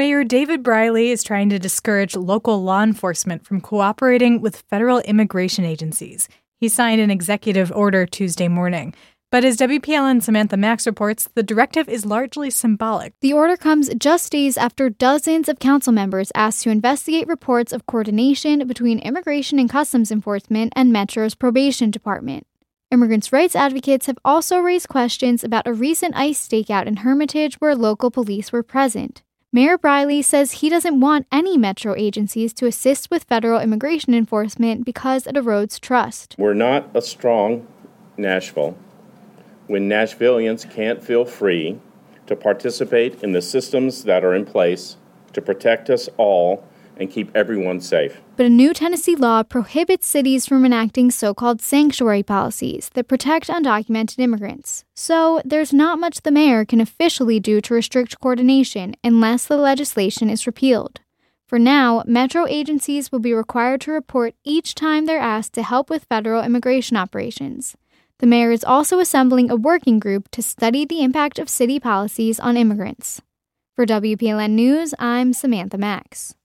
Mayor David Briley is trying to discourage local law enforcement from cooperating with federal immigration agencies. He signed an executive order Tuesday morning. But as WPLN Samantha Max reports, the directive is largely symbolic. The order comes just days after dozens of council members asked to investigate reports of coordination between Immigration and Customs Enforcement and Metro's probation department. Immigrants' rights advocates have also raised questions about a recent ICE stakeout in Hermitage where local police were present. Mayor Briley says he doesn't want any Metro agencies to assist with federal immigration enforcement because it erodes trust. We're not a strong Nashville when Nashvillians can't feel free to participate in the systems that are in place to protect us all and keep everyone safe. But a new Tennessee law prohibits cities from enacting so-called sanctuary policies that protect undocumented immigrants. So there's not much the mayor can officially do to restrict coordination unless the legislation is repealed. For now, Metro agencies will be required to report each time they're asked to help with federal immigration operations. The mayor is also assembling a working group to study the impact of city policies on immigrants. For WPLN News, I'm Samantha Max.